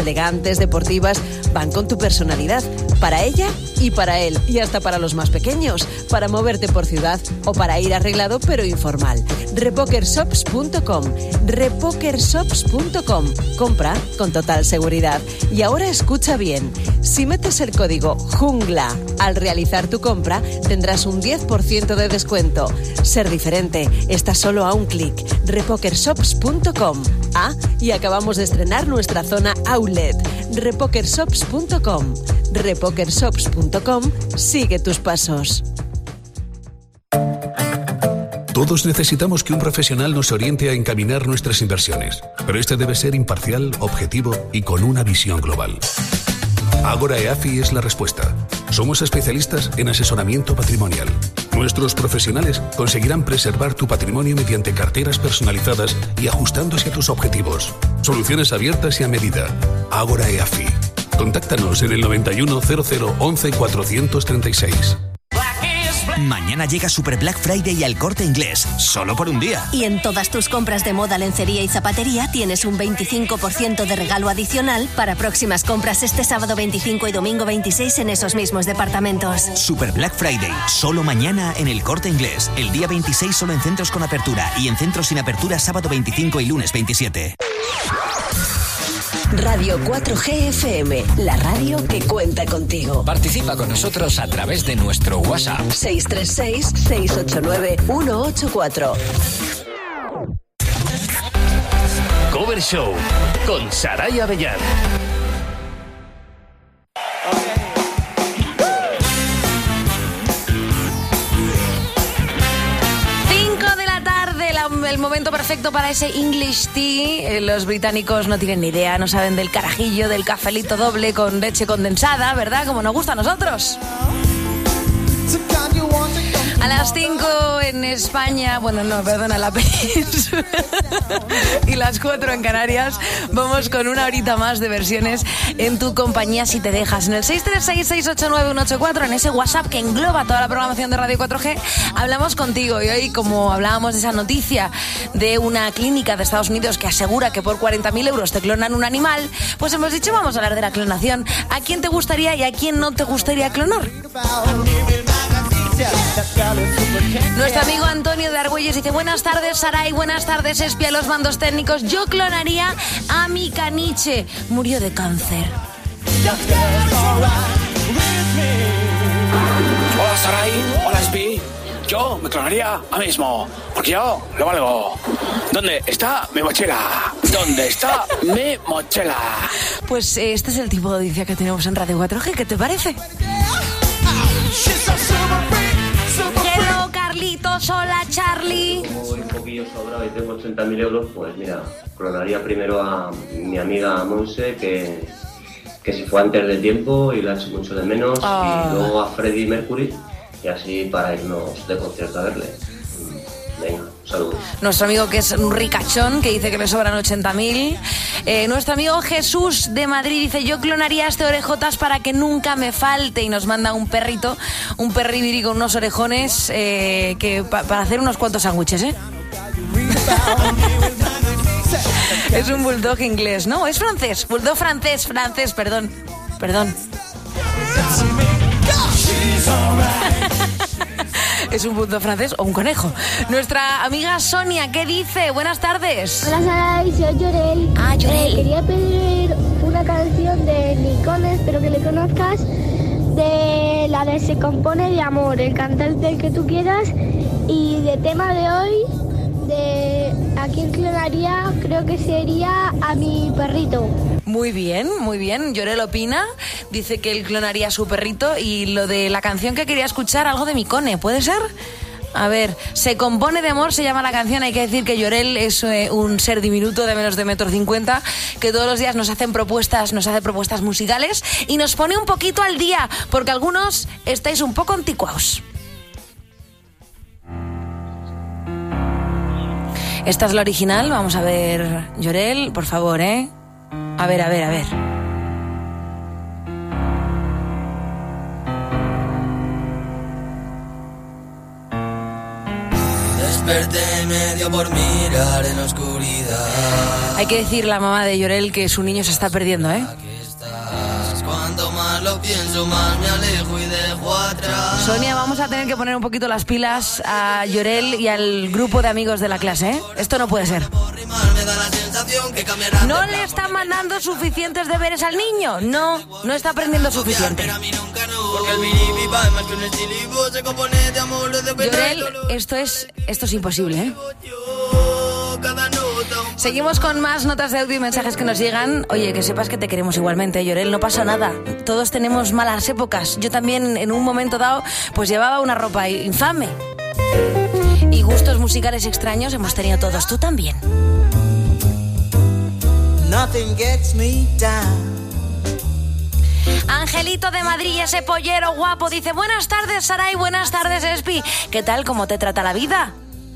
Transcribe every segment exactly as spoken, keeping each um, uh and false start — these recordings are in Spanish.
elegantes, deportivas, van con tu personalidad. Para ella y para él, y hasta para los más pequeños, para moverte por ciudad o para ir arreglado pero informal. repokershops punto com, repokershops punto com. Compra con total seguridad. Y ahora escucha bien, si metes el código JUNGLA al realizar tu compra, tendrás un diez por ciento de descuento. Ser diferente está solo a un clic. repokershops punto com. Ah, y acabamos de estrenar nuestra zona Outlet. repokershops punto com. repokershops punto com. Sigue tus pasos. Todos necesitamos que un profesional nos oriente a encaminar nuestras inversiones, pero este debe ser imparcial, objetivo y con una visión global. Ágora E A F I es la respuesta. Somos especialistas en asesoramiento patrimonial. Nuestros profesionales conseguirán preservar tu patrimonio mediante carteras personalizadas y ajustándose a tus objetivos. Soluciones abiertas y a medida. Ágora E A F I. Contáctanos en el noventa y uno cero cero once cuatrocientos treinta y seis. Mañana llega Super Black Friday al Corte Inglés, solo por un día. Y en todas tus compras de moda, lencería y zapatería tienes un veinticinco por ciento de regalo adicional para próximas compras este sábado veinticinco y domingo veintiséis en esos mismos departamentos. Super Black Friday, solo mañana en el Corte Inglés. El día veintiséis solo en centros con apertura y en centros sin apertura sábado veinticinco y lunes veintisiete. Radio cuatro G F M, la radio que cuenta contigo. Participa con nosotros a través de nuestro WhatsApp. seis tres seis, seis ocho nueve, uno ocho cuatro. Cover Show con Saray Avellán. El momento perfecto para ese English tea. Los británicos no tienen ni idea, no saben del carajillo, del cafelito doble con leche condensada, ¿verdad? Como nos gusta a nosotros. A las cinco en España, bueno, no, perdona, la península, y las cuatro en Canarias, vamos con una horita más de versiones en tu compañía si te dejas. En el seis tres seis, seis ocho nueve, uno ocho cuatro, en ese WhatsApp que engloba toda la programación de Radio cuatro G, hablamos contigo. Y hoy, como hablábamos de esa noticia de una clínica de Estados Unidos que asegura que por cuarenta mil euros te clonan un animal, pues hemos dicho, vamos a hablar de la clonación. ¿A quién te gustaría y a quién no te gustaría clonar? Nuestro amigo Antonio de Argüelles dice: buenas tardes, Saray, buenas tardes, espía, los mandos técnicos. Yo clonaría a mi caniche. Murió de cáncer. Hola, Saray. Hola, espía. Yo me clonaría a mí mismo, porque yo lo valgo. ¿Dónde está mi mochila? ¿Dónde está mi mochila? Pues eh, este es el tipo de audiencia que tenemos en Radio cuatro G. ¿Qué te parece? Hello, Carlitos. Hola, Charlie. Como voy un poquillo sobrado y tengo ochenta mil euros, pues mira, clonaría primero a mi amiga Monse, que, que se fue antes de tiempo y la echo mucho de menos, oh. Y luego a Freddie Mercury, y así para irnos de concierto a verle. Venga, saludos. Nuestro amigo que es un ricachón, que dice que le sobran ochenta mil. Eh, nuestro amigo Jesús de Madrid dice: yo clonaría a este orejotas para que nunca me falte. Y nos manda un perrito, un perribiri con unos orejones eh, que pa- para hacer unos cuantos sándwiches, ¿eh? Es un bulldog inglés, ¿no? Es francés, bulldog francés, francés, perdón, perdón. ¿Es un bulldog francés o un conejo? Nuestra amiga Sonia, ¿qué dice? Buenas tardes. Hola, Saray, soy Llorel. Ah, Llorel. Eh, quería pedir una canción de Nicones, espero que le conozcas, de la de Se compone de amor, el cantante que tú quieras. Y de tema de hoy, de a quién clonaría, creo que sería a mi perrito. Muy bien, muy bien. Llorel opina, dice que él clonaría a su perrito. Y lo de la canción que quería escuchar, algo de Micone, ¿puede ser? A ver, Se compone de amor, se llama la canción. Hay que decir que Llorel es eh, un ser diminuto de menos de metro cincuenta, que todos los días nos hacen propuestas, nos hace propuestas musicales y nos pone un poquito al día, porque algunos estáis un poco anticuados. Esta es la original, vamos a ver, Llorel, por favor, ¿eh? A ver, a ver, a ver. desperté medio por mirar en la oscuridad. Hay que decir la mamá de Llorel que su niño se está perdiendo, ¿eh? Cuanto más lo pienso, más me alejo y dejo atrás. Sonia, vamos a tener que poner un poquito las pilas a Llorel y al grupo de amigos de la clase, ¿eh? Esto no puede ser. No le están mandando suficientes deberes al niño. No, no está aprendiendo suficiente. Llorel, esto es, esto es imposible, ¿eh? Seguimos con más notas de audio y mensajes que nos llegan. Oye, que sepas que te queremos igualmente, Llorel, no pasa nada. Todos tenemos malas épocas. Yo también en un momento dado pues llevaba una ropa infame. Y gustos musicales extraños hemos tenido todos, tú también. Nothing gets me down. Angelito de Madrid, ese pollero guapo, dice: buenas tardes, Saray, buenas tardes, Espi. ¿Qué tal? ¿Cómo te trata la vida?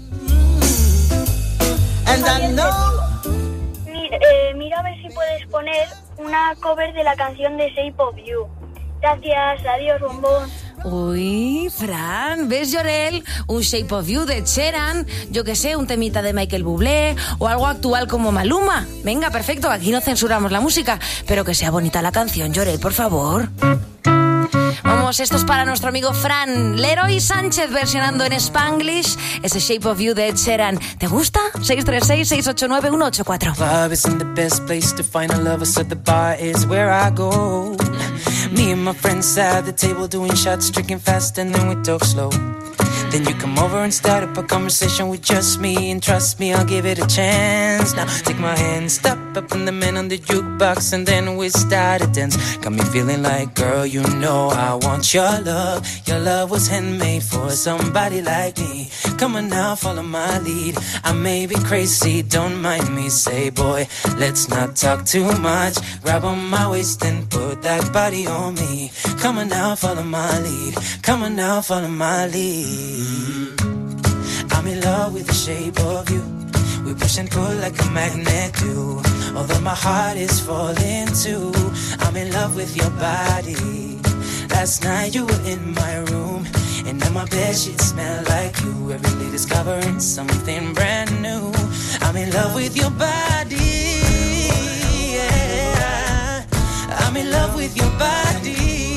Mira, eh, mira a ver si puedes poner una cover de la canción de Shape of You. Gracias, adiós, bombón. Uy, Fran, ¿ves, Llorel? Un Shape of You de Sheeran, yo que sé, un temita de Michael Bublé o algo actual como Maluma. Venga, perfecto, aquí no censuramos la música, pero que sea bonita la canción, Llorel, por favor. Vamos, esto es para nuestro amigo Fran. Leroy Sánchez versionando en Spanglish ese Shape of You de Ed Sheeran. ¿Te gusta? seis tres seis, seis ocho nueve, uno ocho cuatro. Club isn't the best place to find a lover, so the bar is where I go. Me and my friends sat at the table doing shots, drinking fast, and then we talk slow. Then you come over and start up a conversation with just me, and trust me, I'll give it a chance. Now take my hand, stop up in the man on the jukebox, and then we start to dance. Got me feeling like, girl, you know I want your love. Your love was handmade for somebody like me. Come on now, follow my lead. I may be crazy, don't mind me. Say, boy, let's not talk too much. Grab on my waist and put that body on me. Come on now, follow my lead. Come on now, follow my lead. I'm in love with the shape of you. We push and pull like a magnet do. Although my heart is falling too. I'm in love with your body. Last night you were in my room, and now my bedsheets smell like you. Every day discovering something brand new. I'm in love with your body. Yeah. I'm in love with your body.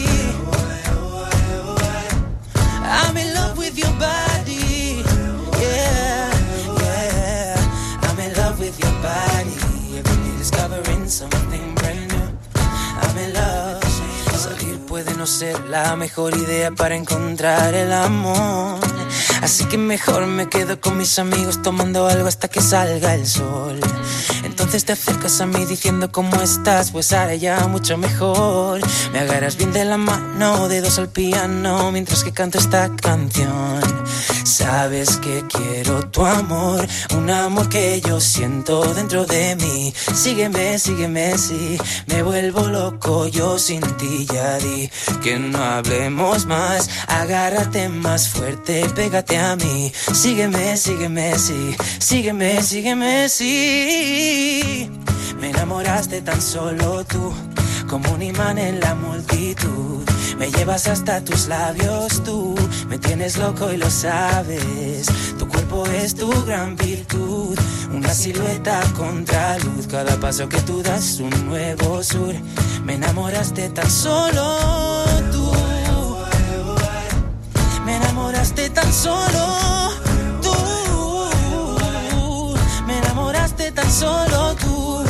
I'm in love with your body, yeah, yeah. I'm in love with your body. Every day discovering something brand new. I'm in love. Salir puede no ser la mejor idea para encontrar el amor. Así que mejor me quedo con mis amigos tomando algo hasta que salga el sol. Entonces te acercas a mí diciendo cómo estás, pues ahora ya mucho mejor. Me agarras bien de la mano, dedos al piano, mientras que canto esta canción. Sabes que quiero tu amor, un amor que yo siento dentro de mí. Sígueme, sígueme, sí, me vuelvo loco yo sin ti, ya di que no hablemos más. Agárrate más fuerte, pégate a mí. Sígueme, sígueme, sí, sígueme, sígueme, sí. Me enamoraste tan solo tú, como un imán en la multitud. Me llevas hasta tus labios tú, me tienes loco y lo sabes. Tu cuerpo es tu gran virtud, una silueta contra luz. Cada paso que tú das un nuevo sur. Me enamoraste tan solo tú. Me enamoraste tan solo tú. Me enamoraste tan solo tú.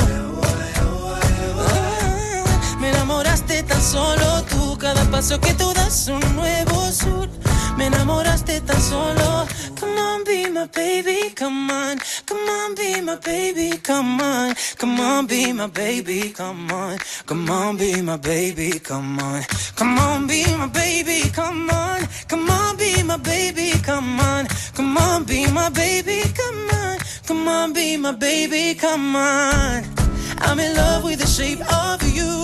Me enamoraste tan solo tú. Cada paso que tú das un nuevo sur. Me enamoraste tan solo. Come on, be my baby, come on. Come on, be my baby, come on. Come on, be my baby, come on. Come on, be my baby, come on. Come on, be my baby, come on. Come on, be my baby, come on. Come on, be my baby, come on. Come on, be my baby, come on. I'm in love with the shape of you,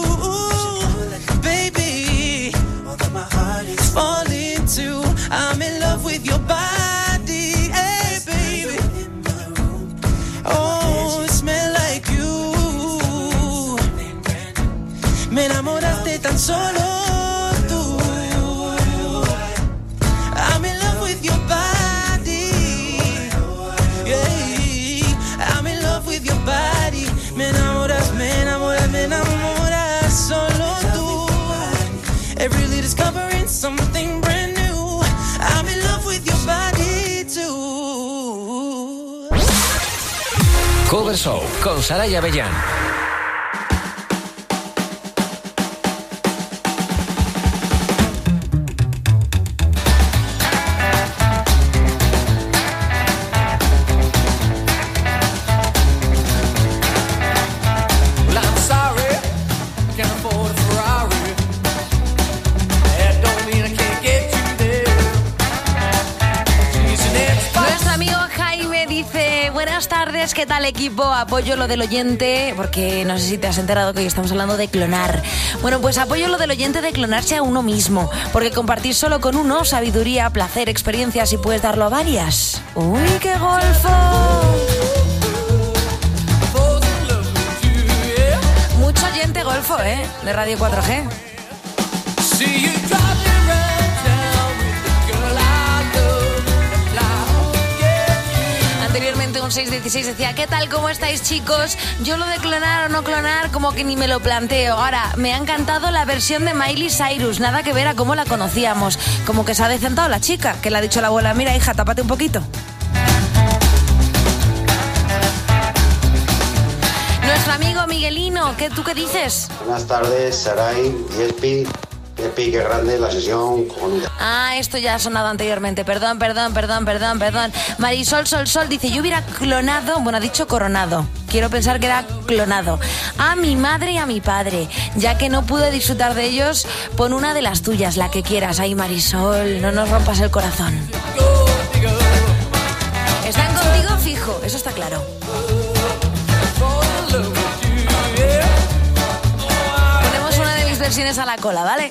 baby. Although my heart is falling too. I'm in love with your body, hey baby. Oh, it smells like you. Me enamoraste tan solo tú. I'm in love with your body. Cover Show con Saraya Avellán. ¿Qué tal, equipo? Apoyo lo del oyente, porque no sé si te has enterado que hoy estamos hablando de clonar. Bueno, pues apoyo lo del oyente de clonarse a uno mismo, porque compartir solo con uno sabiduría, placer, experiencias y puedes darlo a varias. ¡Uy, qué golfo! Mucho oyente golfo, ¿eh? De Radio cuatro G. Anteriormente un seis dieciséis decía, ¿qué tal? ¿Cómo estáis, chicos? Yo lo de clonar o no clonar como que ni me lo planteo. Ahora, me ha encantado la versión de Miley Cyrus, nada que ver a cómo la conocíamos. Como que se ha decantado la chica, que le ha dicho la abuela, mira, hija, tápate un poquito. Nuestro amigo Miguelino, ¿qué, ¿tú qué dices? Buenas tardes, Saray y Espi. Espi, qué grande la sesión con... Ah, esto ya ha sonado anteriormente. Perdón, perdón, perdón, perdón, perdón. Marisol Sol Sol dice, yo hubiera clonado, bueno, ha dicho coronado. Quiero pensar que era clonado. A mi madre y a mi padre. Ya que no pude disfrutar de ellos, pon una de las tuyas, la que quieras. Ay, Marisol, no nos rompas el corazón. Están contigo fijo, eso está claro. Versiones a la cola, ¿vale?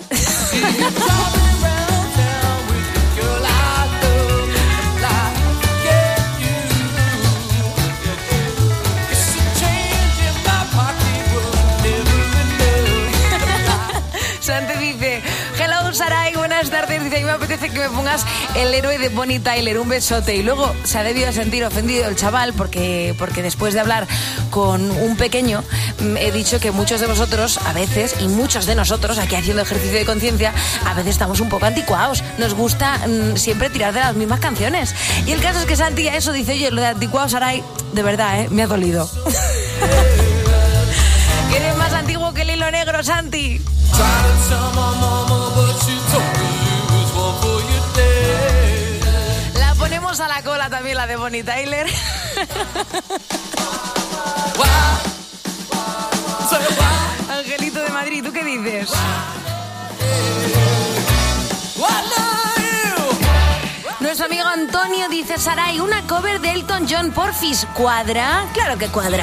Santi dice, hello Saray, buenas tardes. Dice, a mí me apetece que me pongas El héroe de Bonnie Tyler, un besote. Y luego se ha debido sentir ofendido el chaval porque, porque después de hablar con un pequeño he dicho que muchos de vosotros a veces, y muchos de nosotros aquí haciendo ejercicio de conciencia, a veces estamos un poco anticuados. Nos gusta mmm, siempre tirar de las mismas canciones. Y el caso es que Santi a eso dice, oye, lo de anticuados, Saray, de verdad, ¿eh? Me ha dolido. ¿Eres más antiguo que el hilo negro, Santi? La ponemos a la cola también, la de Bonnie Tyler. Angelito de Madrid, ¿tú qué dices? Nuestro amigo Antonio dice, Saray, una cover de Elton John, porfis. ¿Cuadra? Claro que cuadra.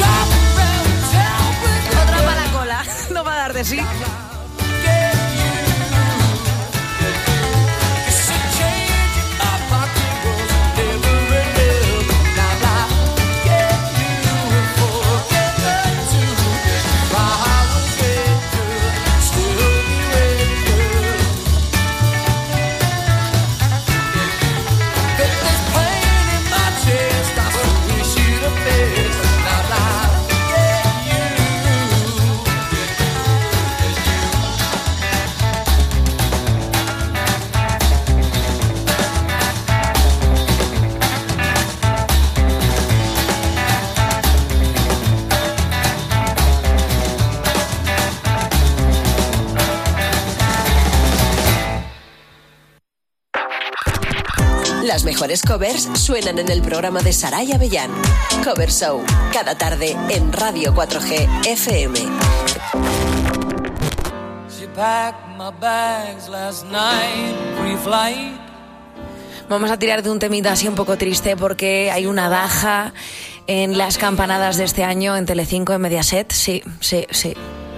Otra para la cola, no va a dar de sí. Las mejores covers suenan en el programa de Saraya Avellán. Cover Show, cada tarde en Radio cuatro G F M. Vamos a tirar de un temita así un poco triste porque hay una baja en las campanadas de este año en Telecinco, en Mediaset. Sí, sí, sí.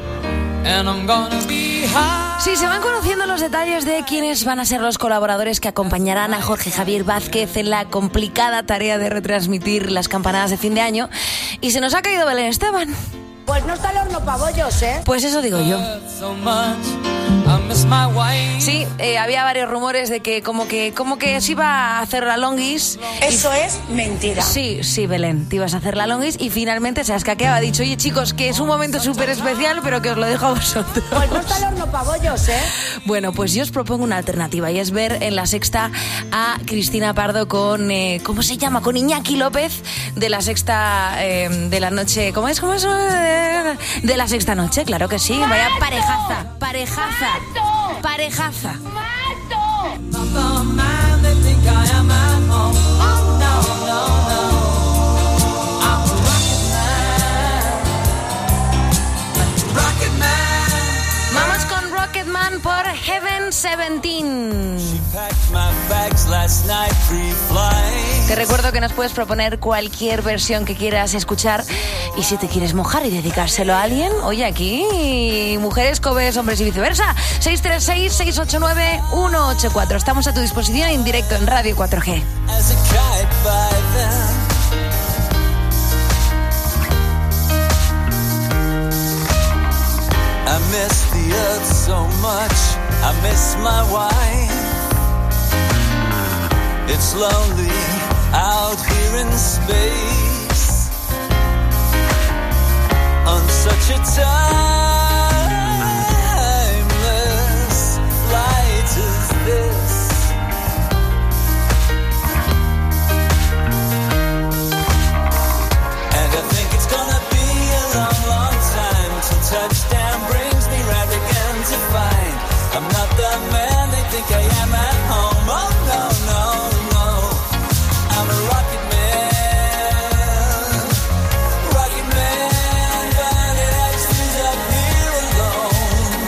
Sí, se van conociendo los detalles de quiénes van a ser los colaboradores que acompañarán a Jorge Javier Vázquez en la complicada tarea de retransmitir las campanadas de fin de año. Y se nos ha caído Belén Esteban. Pues no está el horno para bollos, ¿eh? Pues eso digo yo. Sí, eh, había varios rumores de que como que como que se iba a hacer la longis. Eso y... es mentira. Sí, sí, Belén, te ibas a hacer la longis y finalmente se ha escaqueado. Ha dicho, oye chicos, que es un momento súper especial, pero que os lo dejo a vosotros. Pues no está el horno para bollos, ¿eh? Bueno, pues yo os propongo una alternativa y es ver en La Sexta a Cristina Pardo con, eh, ¿cómo se llama? Con Iñaki López de La Sexta eh, de la noche. ¿Cómo es? ¿Cómo es? De La Sexta Noche, claro que sí. Vaya parejaza, parejaza. Parejaza. Vamos con Rocketman por Heaven Seventeen. Te recuerdo que nos puedes proponer cualquier versión que quieras escuchar y si te quieres mojar y dedicárselo a alguien, oye, aquí mujeres, cobes, hombres y viceversa. seis tres seis, seis ocho nueve, uno ocho cuatro. Estamos a tu disposición en directo en Radio cuatro G. I miss the earth so much, I miss my wife. It's lonely out here in space on such a timeless flight as this. And I think it's gonna be a long, long time till touchdown brings me round again to find I'm not the man they think I am at home. Oh no, no, no, I'm a rocket man, rocket man, but it actually's up here alone.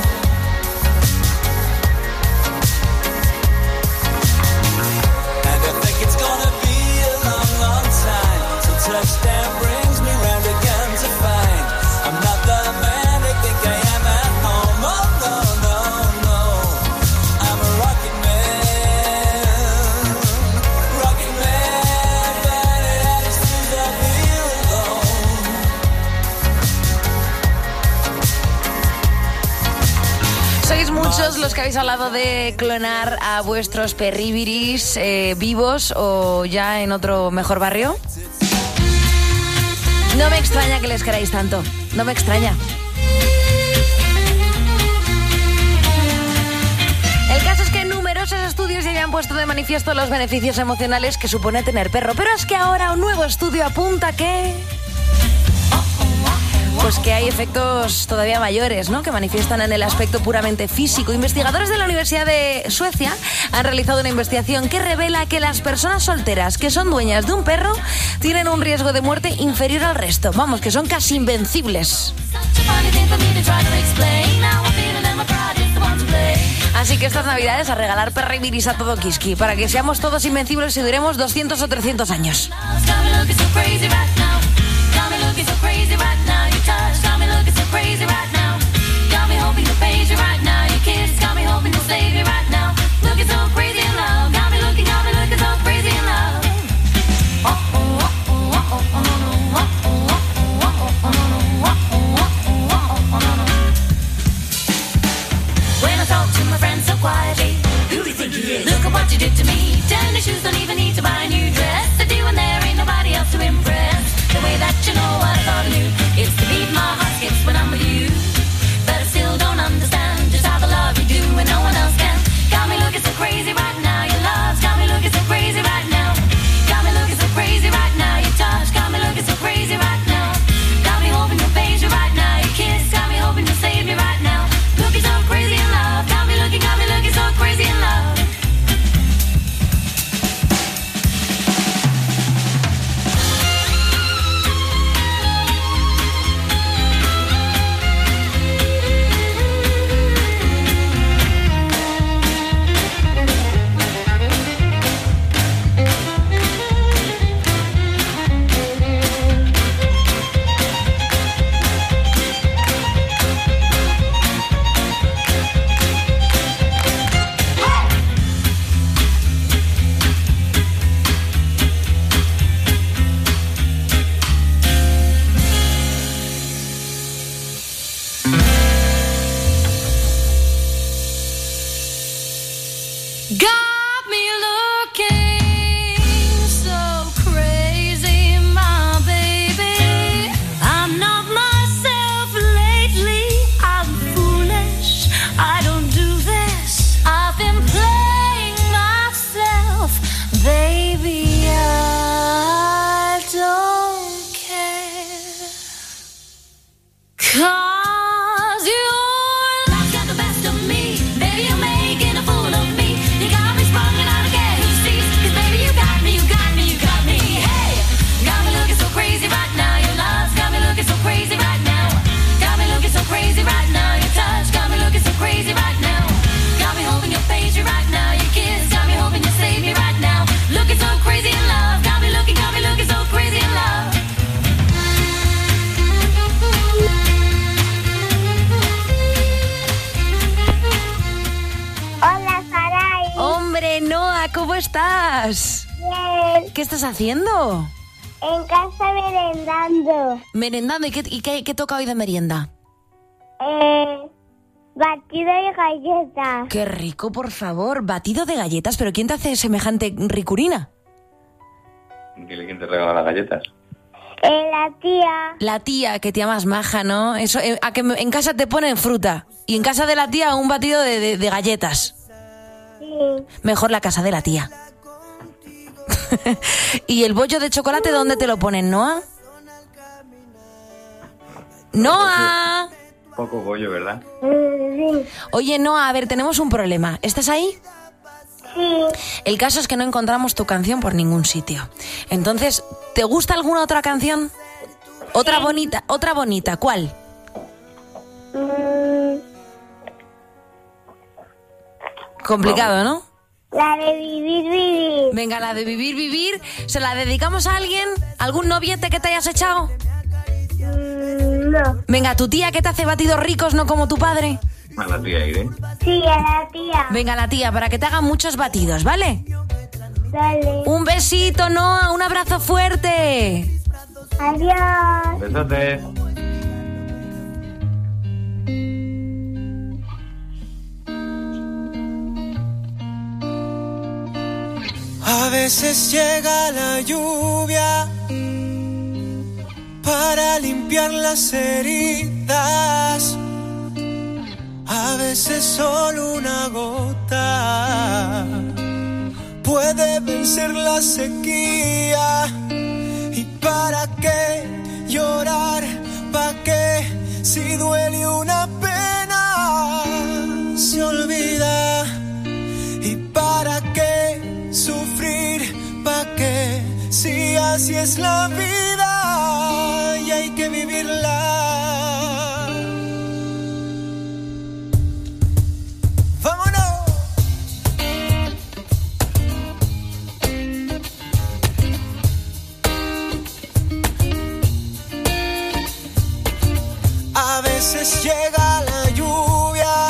And I think it's gonna be a long, long time till touchdown brings me round again to find I'm not the man they think I am at home. Oh no, no, no, I'm a rocket man, rocket man, but it actually's up here alone. Sois muchos los que habéis hablado de clonar a vuestros perribiris eh, vivos o ya en otro mejor barrio. No me extraña que les queráis tanto, no me extraña. El caso es que numerosos estudios ya habían puesto de manifiesto los beneficios emocionales que supone tener perro, pero es que ahora un nuevo estudio apunta que... Pues que hay efectos todavía mayores, ¿no?, que manifiestan en el aspecto puramente físico. Investigadores de la Universidad de Suecia han realizado una investigación que revela que las personas solteras que son dueñas de un perro tienen un riesgo de muerte inferior al resto. Vamos, que son casi invencibles. Así que estas navidades a regalar perribiris a todo Kiski, para que seamos todos invencibles y duremos doscientos o trescientos años. Got me looking so crazy right now. Your touch got me looking so crazy right now. Got me hoping to praise you right now. Your kiss got me hoping to save you right now. Looking so crazy in love. Got me looking, got me looking so crazy in love. Oh oh oh oh oh oh oh no no. Oh oh oh oh oh oh no no. Oh oh oh oh oh no no. When I talk to my friends so quietly, who do you think he is? Look at what you did to me. Tennis shoes don't even need to buy a new dress. I do when there ain't nobody else to impress. The way that you know what I thought I knew. It's the beat my heart skips when I'm with you. But I still don't understand just how the love you do when no one else can. Got me looking so crazy right now. Your love's got me looking so crazy right now. Got me looking so crazy right now. Your touch got me looking so crazy right now. Got me hoping to phase you right now. Your kiss got me hoping to save me right now. Looking so crazy in love. Got me looking, got me looking so crazy in love. Got me looking so crazy, my baby. I'm not myself lately. I'm foolish. I don't do this. I've been playing myself, baby. I don't care. 'Cause your love's got the best of me. Baby, you're making a fool of me. You got me sprung and I don't care who sees. 'Cause baby, you got me, you got me, you got me. Hey, got me looking so crazy right now. Your love's got me looking so crazy right now. Got me looking so crazy right now. Your touch got me looking so crazy right now. Got me hoping you'll page you right now. Your kiss got me hoping you'll save me right now. Looking so crazy in love. Got me looking, got me looking so crazy in love. Hola, Saray. Hombre, Noa, ¿cómo estás? Bien. ¿Qué estás haciendo? En casa merendando. Merendando. ¿Y qué, y qué, qué toca hoy de merienda? Eh, batido de galletas. Qué rico, por favor. Batido de galletas. ¿Pero quién te hace semejante ricurina? ¿Quién te regala las galletas? Eh, la tía. La tía, que tía más maja, ¿no? Eso, eh, a que en casa te ponen fruta. Y en casa de la tía un batido de, de, de galletas. Sí. Mejor la casa de la tía. ¿Y el bollo de chocolate dónde te lo ponen, Noa? ¡Noa! Poco bollo, ¿verdad? Sí. Oye, Noa, a ver, tenemos un problema. ¿Estás ahí? Sí. El caso es que no encontramos tu canción por ningún sitio. Entonces, ¿te gusta alguna otra canción? Otra Sí. bonita, otra bonita. ¿Cuál? Mm, Complicado, ¿no? la de vivir, vivir. Venga, la de vivir, vivir. ¿Se la dedicamos a alguien? ¿Algún noviete que te hayas echado? Mm, no. Venga, tu tía que te hace batidos ricos, no como tu padre. A la tía Irene. Sí, a la tía. Venga, la tía, para que te hagan muchos batidos, ¿vale? Dale. Un besito, Noa, un abrazo fuerte. Adiós. Besote. A veces llega la lluvia para limpiar las heridas. A veces solo una gota puede vencer la sequía. ¿Y para qué llorar? ¿Para qué? Si duele una pena, se olvida. ¿Y para qué sufrir? ¿Para qué? Si así es la vida y hay que vivirla. ¡Vámonos! A veces llega la lluvia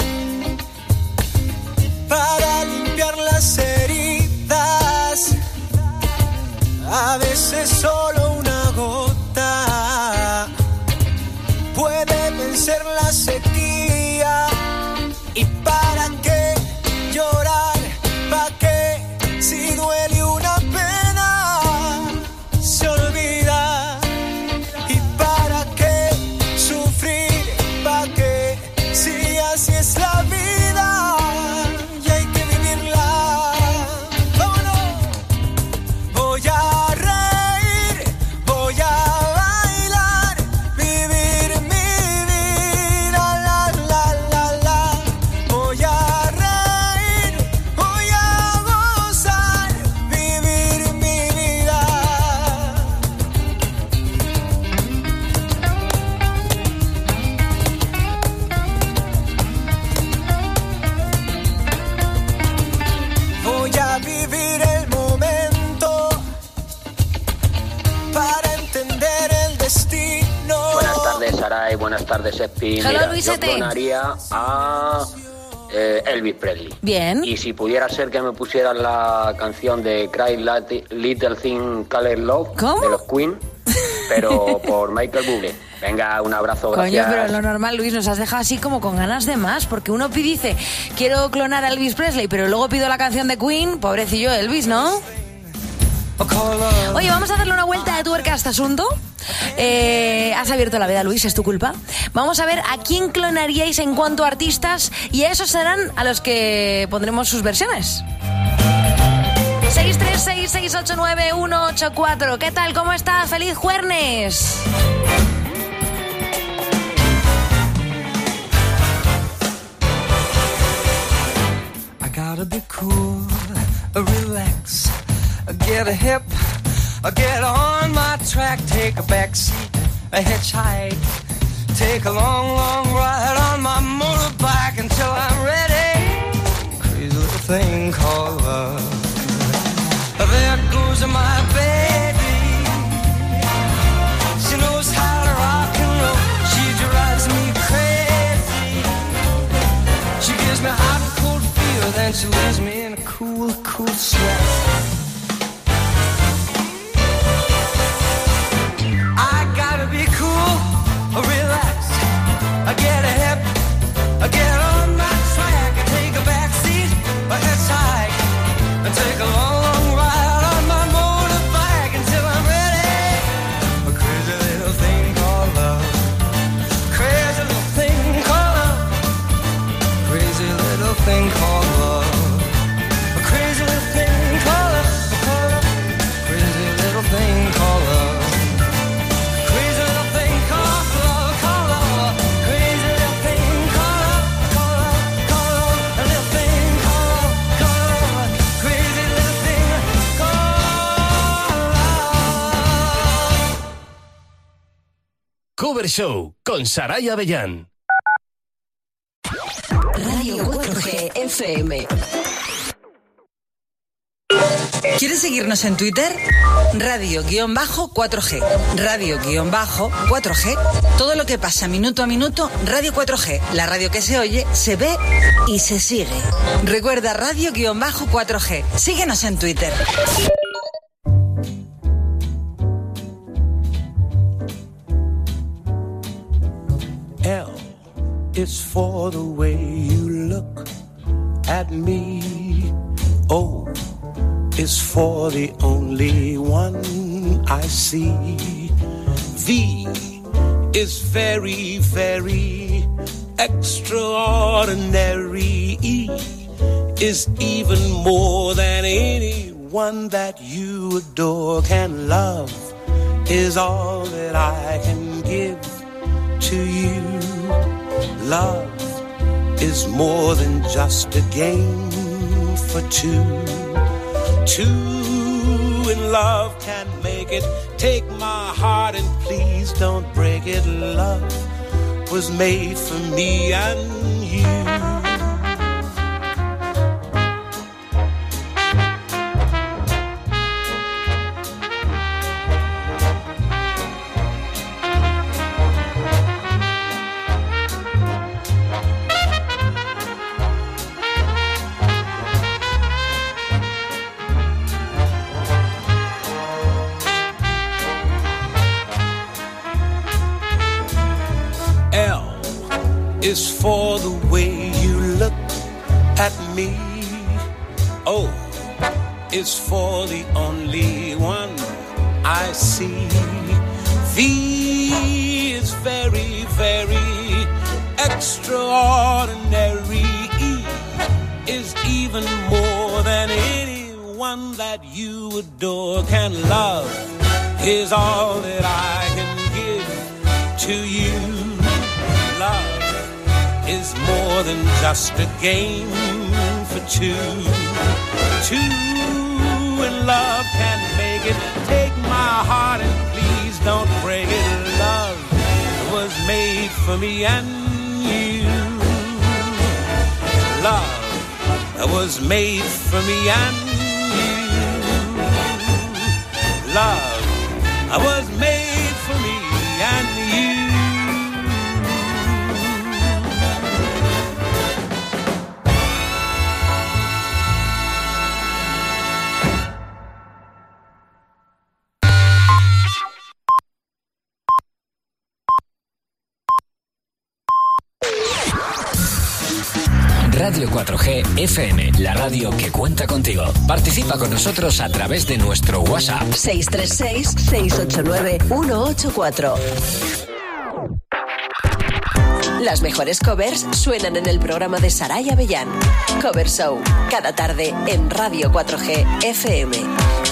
para limpiar las heridas. A veces solo una gota puede vencer la sequía. ¿Y para qué llorar? ¿Para qué? Si duele una pena, se olvida. ¿Y para qué sufrir? ¿Para qué? Si así es la vida y hay que vivirla. ¡Vámonos! Voy a reír, voy a bailar, vivir mi vida, la, la, la, la. Voy a reír, voy a gozar, vivir mi vida. Voy a vivir el momento para entender el destino. Buenas tardes, Saray. Buenas tardes, Espi. Hello, Mira, yo Luisete. clonaría a eh, Elvis Presley. Bien. Y si pudiera ser que me pusieran la canción de Cry Lati- Little Thing Called Love ¿Cómo? de los Queen, pero por Michael Bublé. Venga, un abrazo, Coño, gracias. pero lo normal, Luis, nos has dejado así como con ganas de más, porque uno dice, quiero clonar a Elvis Presley, pero luego pido la canción de Queen, pobrecillo Elvis, ¿no? Oye, vamos a darle una vuelta de tuerca a este asunto. Eh, has abierto la veda, Luis, es tu culpa. Vamos a ver a quién clonaríais en cuanto a artistas, y a esos serán a los que pondremos sus versiones. seis tres seis, seis ocho nueve, uno ocho cuatro. ¿Qué tal? ¿Cómo estás? ¡Feliz jueves! I gotta be cool, relax, get a hip, get on my track, take a backseat, a hitchhike, take a long, long ride on my motorbike until I'm ready. Crazy little thing called love. There goes my baby. She knows how to rock and roll. She drives me crazy. She gives me hot and cold fever, then she leaves me in a cool, cool sweat. I gotta be cool, relax. I get a hip, I get on my track, I take a backseat, a hitchhike, I take a long, long ride on my motorbike until I'm ready. A crazy little thing called love. Crazy little thing called love. Crazy little thing called love. A crazy little thing called love. Called love. Crazy little thing called love. Crazy little thing called love. Called love. Crazy little thing called love. Called love. Called love. A little thing called love. Called love. Crazy little thing called love. Cover Show con Saraya Avellán. Radio cuatro G F M. ¿Quieres seguirnos en Twitter? Radio-cuatro G. Radio-cuatro G. Todo lo que pasa minuto a minuto, Radio cuatro G. La radio que se oye, se ve y se sigue. Recuerda Radio-cuatro G. Síguenos en Twitter. L is for the way you look at me. O is for the only one I see. V is very, very extraordinary. E is even more than anyone that you adore can love. Is all that I can give to you. Love is more than just a game for two. Two in love can make it. Take my heart and please don't break it. Love was made for me and you. Is for the way you look at me. O is for the only one I see. V is very, very extraordinary. E is even more than anyone that you adore can love. Is all that I can give to you. Love is more than just a game for two. Two in love can make it. Take my heart and please don't break it. Love was made for me and you. Love was made for me and you. Love was made for me and you. Radio cuatro G F M, la radio que cuenta contigo. Participa con nosotros a través de nuestro WhatsApp. seis tres seis, seis ocho nueve, uno ocho cuatro. Las mejores covers suenan en el programa de Saray Avellán. Cover Show, cada tarde en Radio cuatro G F M.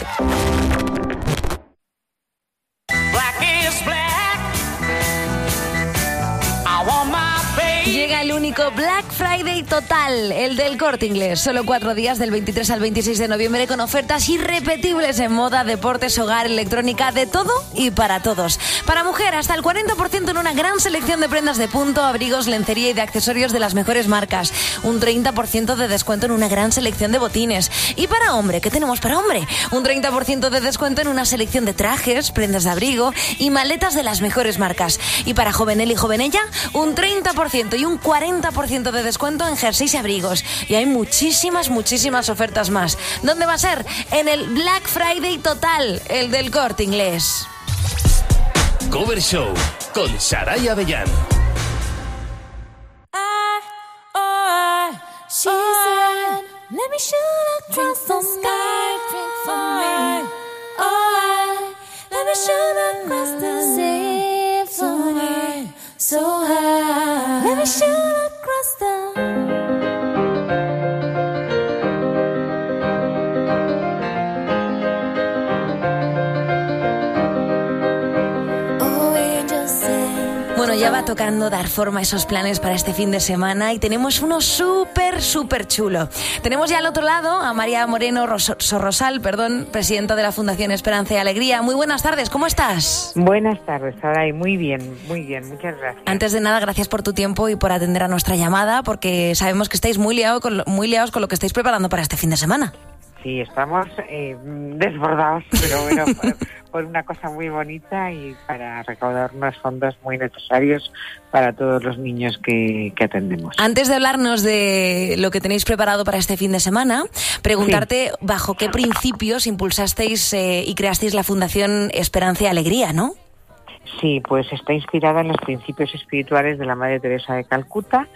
Llega el único Black Friday total, el del Corte Inglés. Solo cuatro días, del veintitrés al veintiséis de noviembre, con ofertas irrepetibles en moda, deportes, hogar, electrónica, de todo y para todos. Para mujer, hasta el cuarenta por ciento en una gran selección de prendas de punto, abrigos, lencería y de accesorios de las mejores marcas. Un treinta por ciento de descuento en una gran selección de botines. Y para hombre, ¿qué tenemos para hombre? Un treinta por ciento de descuento en una selección de trajes, prendas de abrigo y maletas de las mejores marcas. Y para joven él y joven ella, un treinta por ciento y un cuarenta por ciento de descuento en jerseys y abrigos. Y hay muchísimas, muchísimas ofertas más. ¿Dónde va a ser? En el Black Friday total, el del Corte Inglés. Cover Show con Saray Avellán. She said, let me shoot across the sky, drink for me. Oh, let me shoot across the sea, so high, so high. Let me shoot across the... Bueno, ya va tocando dar forma a esos planes para este fin de semana y tenemos uno súper, súper chulo. Tenemos ya al otro lado a María Moreno Ros- Sorrosal, perdón, presidenta de la Fundación Esperanza y Alegría. Muy buenas tardes, ¿cómo estás? Buenas tardes, Saray. Muy bien, muy bien, muchas gracias. Antes de nada, gracias por tu tiempo y por atender a nuestra llamada, porque sabemos que estáis muy liados con lo, muy liados con lo que estáis preparando para este fin de semana. Sí, estamos eh, desbordados, pero bueno, por, por una cosa muy bonita y para recaudar unos fondos muy necesarios para todos los niños que, que atendemos. Antes de hablarnos de lo que tenéis preparado para este fin de semana, preguntarte sí. bajo qué principios impulsasteis eh, y creasteis la Fundación Esperanza y Alegría, ¿no? Sí, pues está inspirada en los principios espirituales de la Madre Teresa de Calcuta,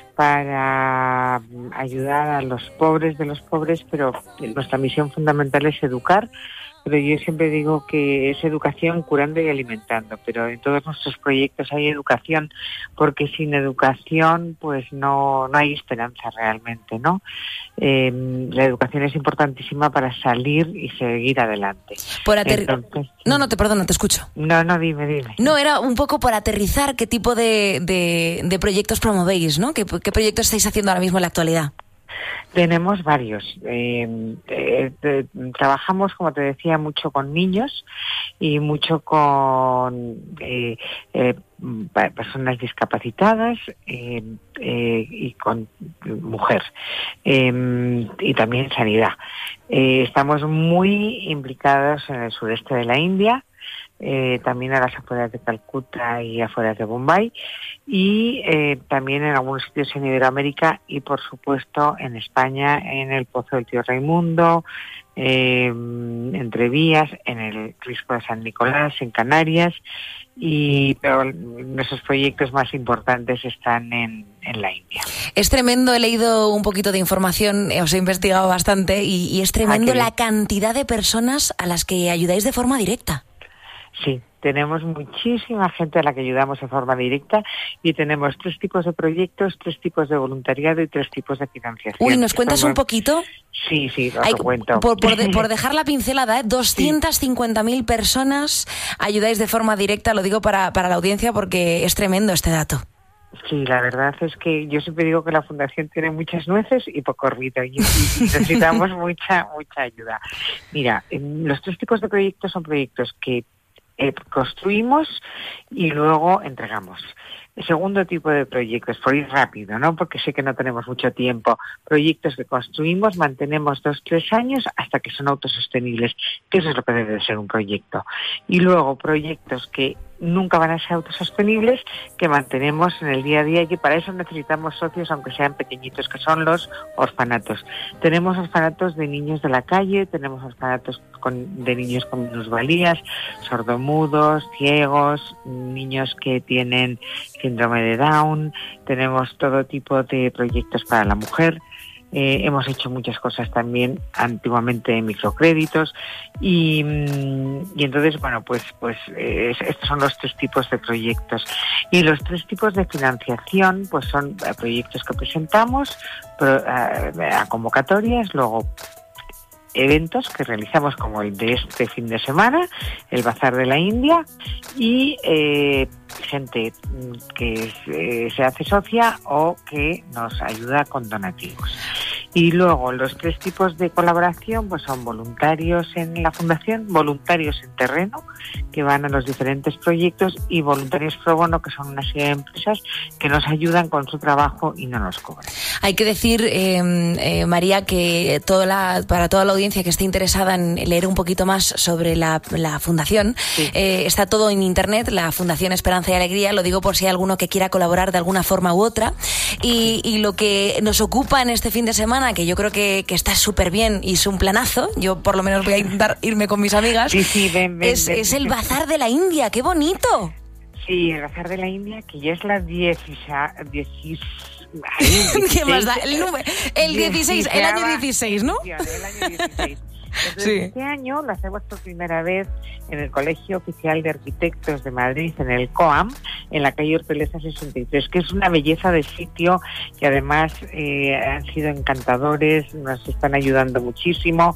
para ayudar a los pobres de los pobres, pero nuestra misión fundamental es educar, pero yo siempre digo que es educación curando y alimentando, pero en todos nuestros proyectos hay educación, porque sin educación pues no, no hay esperanza realmente, ¿no? Eh, la educación es importantísima para salir y seguir adelante. Por ater... Entonces, no, no, te perdono, te escucho. No, no, dime, dime. No, era un poco por aterrizar qué tipo de, de, de proyectos promovéis, ¿no? ¿Qué, qué proyectos estáis haciendo ahora mismo en la actualidad? Tenemos varios. Eh, eh, eh, trabajamos, como te decía, mucho con niños y mucho con eh, eh, personas discapacitadas eh, eh, y con mujer eh, y también sanidad. Eh, estamos muy implicados en el sureste de la India, eh, también a las afueras de Calcuta y afueras de Bombay, y eh, también en algunos sitios en Iberoamérica y por supuesto en España, en el Pozo del Tío Raimundo, eh, entre vías, en el Risco de San Nicolás, en Canarias, y pero nuestros proyectos más importantes están en, en la India. Es tremendo, he leído un poquito de información, os he investigado bastante y, y es tremendo ah, la cantidad de personas a las que ayudáis de forma directa. Sí, tenemos muchísima gente a la que ayudamos de forma directa y tenemos tres tipos de proyectos, tres tipos de voluntariado y tres tipos de financiación. Uy, ¿nos cuentas Somos... un poquito? Sí, sí, os Ay, lo cuento. Por, por, de, por dejar la pincelada, ¿eh? doscientas cincuenta mil sí. personas ayudáis de forma directa, lo digo para, para la audiencia porque es tremendo este dato. Sí, la verdad es que yo siempre digo que la Fundación tiene muchas nueces y poco ruido y necesitamos mucha, mucha ayuda. Mira, los tres tipos de proyectos son proyectos que Eh, construimos y luego entregamos. El segundo tipo de proyectos, por ir rápido, ¿no? Porque sé que no tenemos mucho tiempo. Proyectos que construimos, mantenemos dos, tres años hasta que son autosostenibles, que eso es lo que debe de ser un proyecto. Y luego proyectos que nunca van a ser autosostenibles, que mantenemos en el día a día y que para eso necesitamos socios, aunque sean pequeñitos, que son los orfanatos. Tenemos orfanatos de niños de la calle, tenemos orfanatos con, de niños con minusvalías, sordomudos, ciegos, niños que tienen síndrome de Down, tenemos todo tipo de proyectos para la mujer. Eh, hemos hecho muchas cosas también antiguamente en microcréditos y, y entonces, bueno, pues pues eh, estos son los tres tipos de proyectos. Y los tres tipos de financiación pues son eh, proyectos que presentamos pro, eh, a convocatorias, luego eventos que realizamos como el de este fin de semana, el Bazar de la India, y eh, gente que eh, se hace socia o que nos ayuda con donativos. Y luego los tres tipos de colaboración pues son voluntarios en la fundación, voluntarios en terreno que van a los diferentes proyectos y voluntarios pro bono, que son una serie de empresas que nos ayudan con su trabajo y no nos cobran. Hay que decir, eh, eh, María, que toda la, para toda la audiencia que esté interesada en leer un poquito más sobre la, la fundación, sí. eh, está todo en internet, la Fundación Esperanza y Alegría, lo digo por si hay alguno que quiera colaborar de alguna forma u otra. Y, y lo que nos ocupa en este fin de semana, que yo creo que, que está súper bien y es un planazo, yo por lo menos voy a intentar irme con mis amigas, sí, sí, ven, ven, es, ven. es el Bazar de la India, ¡qué bonito! Sí, el Bazar de la India, que ya es la dieciséis... ¿Qué más da? El, número, el dieciséis, el año dieciséis, ¿no? El año dieciséis. Entonces, sí. Este año lo hacemos por primera vez en el Colegio Oficial de Arquitectos de Madrid, en el COAM, en la calle Hortaleza sesenta y tres, que es una belleza de sitio y además eh, han sido encantadores, nos están ayudando muchísimo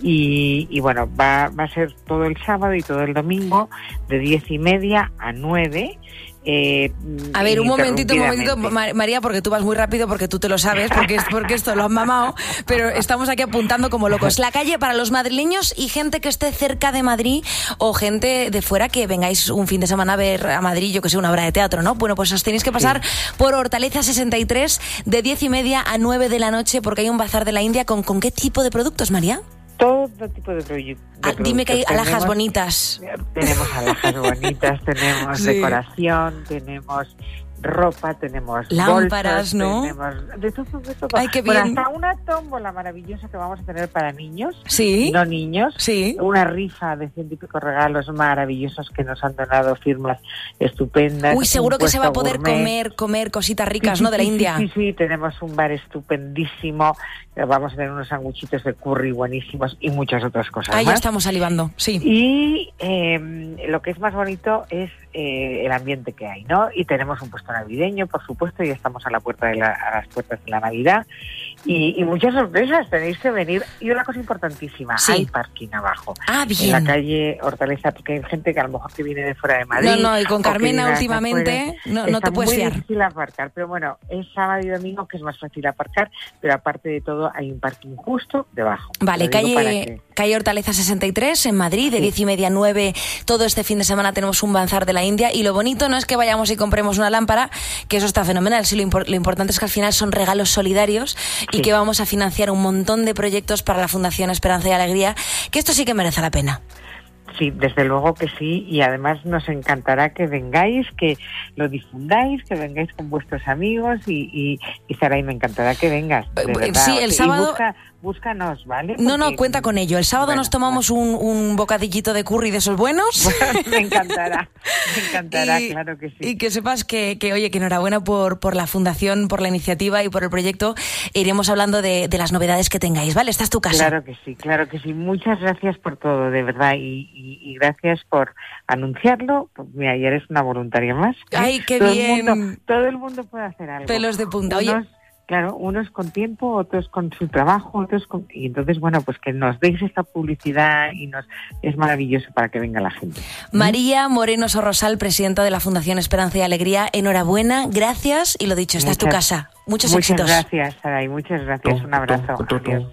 y, y bueno, va, va a ser todo el sábado y todo el domingo de diez y media a nueve. Eh, a ver, un momentito, un momentito, María, porque tú vas muy rápido, porque tú te lo sabes, porque, porque esto lo han mamado, pero estamos aquí apuntando como locos. La calle para los madrileños y gente que esté cerca de Madrid o gente de fuera que vengáis un fin de semana a ver a Madrid, yo que sé, una obra de teatro, ¿no? Bueno, pues os tenéis que pasar sí. por Hortaleza sesenta y tres de diez y media a nueve de la noche, porque hay un bazar de la India. ¿Con, con qué tipo de productos, María? Todo tipo de, proye- de ah, dime que hay tenemos, alhajas bonitas. Tenemos alhajas bonitas, tenemos sí. decoración, tenemos ropa, tenemos lámparas, bolsas, ¿no? Tenemos de todo, de todo. Ay, qué bien. Bueno, hasta una tómbola maravillosa que vamos a tener para niños, sí, no niños, sí, una rifa de ciento y pico regalos maravillosos que nos han donado firmas estupendas. Uy, seguro que se va a poder gourmet. comer, comer cositas ricas, sí, ¿no? De la sí, India. Sí, sí, sí, tenemos un bar estupendísimo, vamos a tener unos sanguchitos de curry buenísimos y muchas otras cosas. Ahí más. ya estamos salivando, sí. Y eh, lo que es más bonito es eh, el ambiente que hay, ¿no? Y tenemos un puesto navideño, por supuesto, ya estamos a la puerta de la, a las puertas de la Navidad y, y muchas sorpresas, tenéis que venir. Y una cosa importantísima, sí. hay parking abajo. Ah, bien. En la calle Hortaleza, porque hay gente que a lo mejor que viene de fuera de Madrid. No, no, y con Carmena últimamente no, no te puedes fiar. Es muy difícil aparcar, pero bueno, es sábado y domingo que es más fácil aparcar, pero aparte de todo hay un parking justo debajo. Vale, calle, calle Hortaleza sesenta y tres en Madrid, de sí. diez y media a nueve, todo este fin de semana tenemos un bazar de la India y lo bonito no es que vayamos y compremos una lámpara, que eso está fenomenal, sí, lo, impor- lo importante es que al final son regalos solidarios y sí. que vamos a financiar un montón de proyectos para la Fundación Esperanza y Alegría, que esto sí que merece la pena. Sí, desde luego que sí, y además nos encantará que vengáis, que lo difundáis, que vengáis con vuestros amigos y, y, y Saray, me encantará que vengas. De verdad. Sí, el sábado... Busca, búscanos, ¿vale? Porque... No, no, cuenta con ello. El sábado bueno, nos tomamos bueno. un, un bocadillito de curry de esos buenos. Bueno, me encantará, me encantará, y, claro que sí. Y que sepas que, que oye, que enhorabuena por, por la fundación, por la iniciativa y por el proyecto. Iremos hablando de, de las novedades que tengáis, ¿vale? Esta es tu casa. Claro que sí, claro que sí. Muchas gracias por todo, de verdad, y, y, y gracias por anunciarlo. Pues mira, ya eres una voluntaria más. ¿eh? ¡Ay, qué todo bien! El mundo, todo el mundo puede hacer algo. Pelos de punta. Oye, Unos, claro, unos con tiempo, otros con su trabajo, otros con... Y entonces, bueno, pues que nos deis esta publicidad y nos es maravilloso para que venga la gente. María Moreno Sorrosal, presidenta de la Fundación Esperanza y Alegría, enhorabuena, gracias y lo dicho, esta muchas, es tu casa. Muchos muchas éxitos. Muchas gracias, Saray, muchas gracias. Un abrazo. Adiós.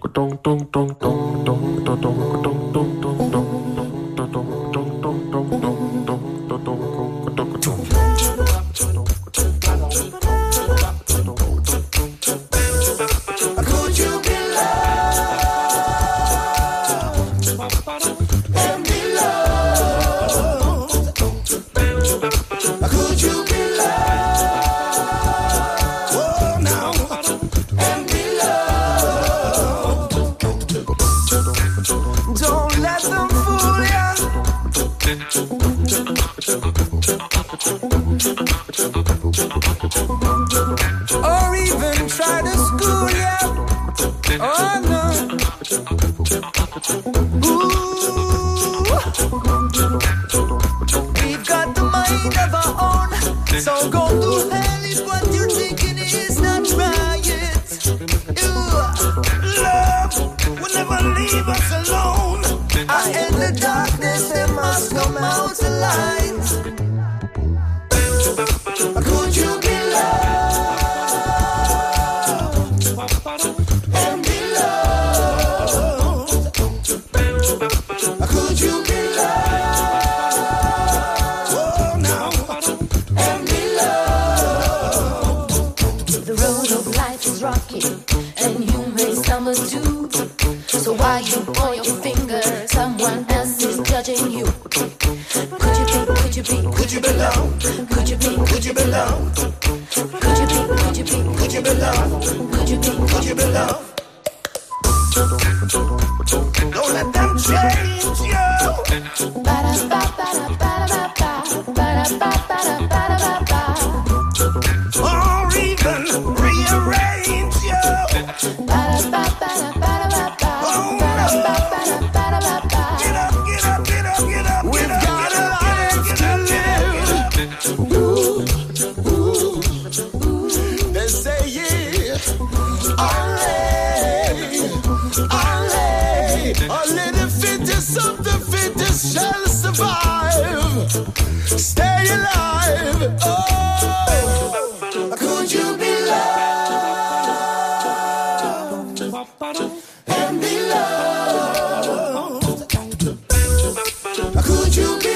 Don't let them is rocky, and you may stumble too. So why you point your finger? Someone else is judging you. Could you be? Could you be? Could you belong? Could you be? Could you belong? Could you be? Could you be? Could you belong? Could you be? Could you belong? Don't let them change you. Or even rearrange you. Oh, no. Get up, get up, get up, get up. We've got a life to live. Ooh, ooh, ooh. They say, yeah, Olé, only the fittest of the fittest shall survive. Stay alive. Oh, could you be loved and be loved? Could you be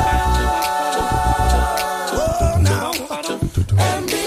loved? Oh, now and be